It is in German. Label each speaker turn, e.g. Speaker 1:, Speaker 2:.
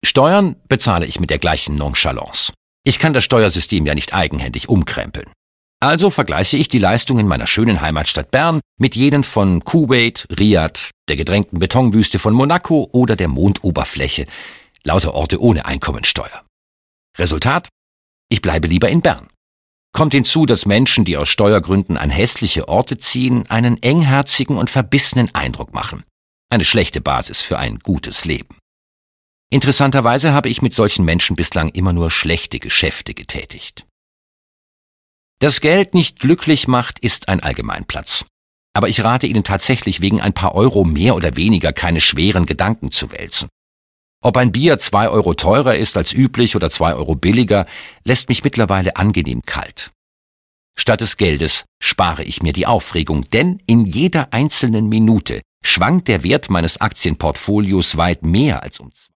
Speaker 1: Steuern bezahle ich mit der gleichen Nonchalance. Ich kann das Steuersystem ja nicht eigenhändig umkrempeln. Also vergleiche ich die Leistungen meiner schönen Heimatstadt Bern mit jenen von Kuwait, Riad, der gedrängten Betonwüste von Monaco oder der Mondoberfläche, lauter Orte ohne Einkommensteuer. Resultat? Ich bleibe lieber in Bern. Kommt hinzu, dass Menschen, die aus Steuergründen an hässliche Orte ziehen, einen engherzigen und verbissenen Eindruck machen. Eine schlechte Basis für ein gutes Leben. Interessanterweise habe ich mit solchen Menschen bislang immer nur schlechte Geschäfte getätigt. Dass Geld nicht glücklich macht, ist ein Allgemeinplatz. Aber ich rate Ihnen tatsächlich, wegen ein paar Euro mehr oder weniger keine schweren Gedanken zu wälzen. Ob ein Bier 2 Euro teurer ist als üblich oder 2 Euro billiger, lässt mich mittlerweile angenehm kalt. Statt des Geldes spare ich mir die Aufregung, denn in jeder einzelnen Minute schwankt der Wert meines Aktienportfolios weit mehr als um